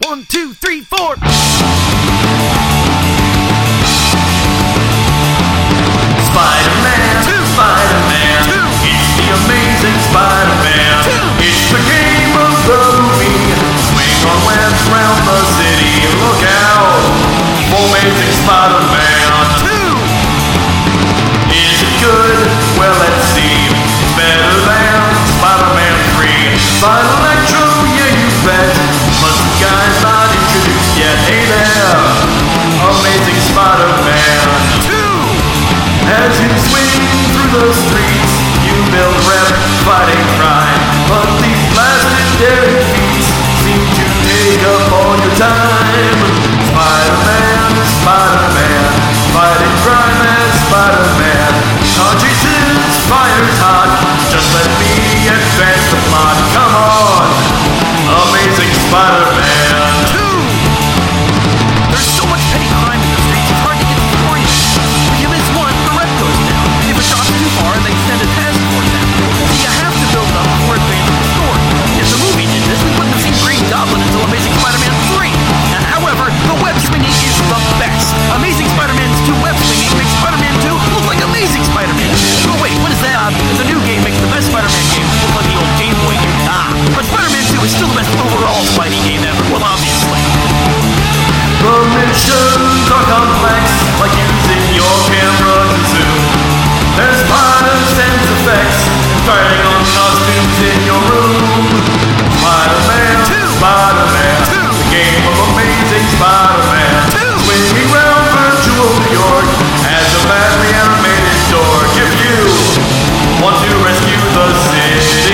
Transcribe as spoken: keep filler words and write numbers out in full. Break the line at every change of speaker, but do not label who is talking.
One, two, three, four.
Spider-Man, two, Spider-Man, two. It's the Amazing Spider-Man, two. It's the game of the movie. Swing on webs round the city. Look out for Amazing Spider-Man, two. Is it good? Well, let's see. It's better than Spider-Man three. Spider Electro, yeah, you bet. But the guy's not introduced yet. Hey there, Amazing Spider-Man, two. As you swing through the streets, you build rep, fighting crime. But these blasted daring feats seem to take up all your time. Spider-Man, Spider-Man, fighting crime as Spider-Man. Car chases, fires hot, just let me advance the plot. Come on, Amazing Spider-Man two.
There's so much petty crime in the streets, it's hard to get before you. If you miss one, the rep goes down. If it drops too far, they send a task force out. See, you have to build up before advancing the story. If the movie did this, we wouldn't have seen Green Goblin until Amazing Spider-Man three. And however, the web swinging is the best. Amazing Spider-Man's two web swinging makes Spider-Man two look like Amazing Spider-Man. Oh wait, what is that? Uh, the new game makes the best Spider-Man game look like the old Game Boy game. Ah, but Spider-Man two is still the best overall Spidey game ever. Well, obviously.
The missions are complex, like using your camera to zoom. There's pilots and effects, and fighting on costumes in your room. Spider-Man, two. Spider-Man, two. The game of Amazing Spider-Man, two. Swinging round virtual New York as a badly animated dork. If you want to rescue the city,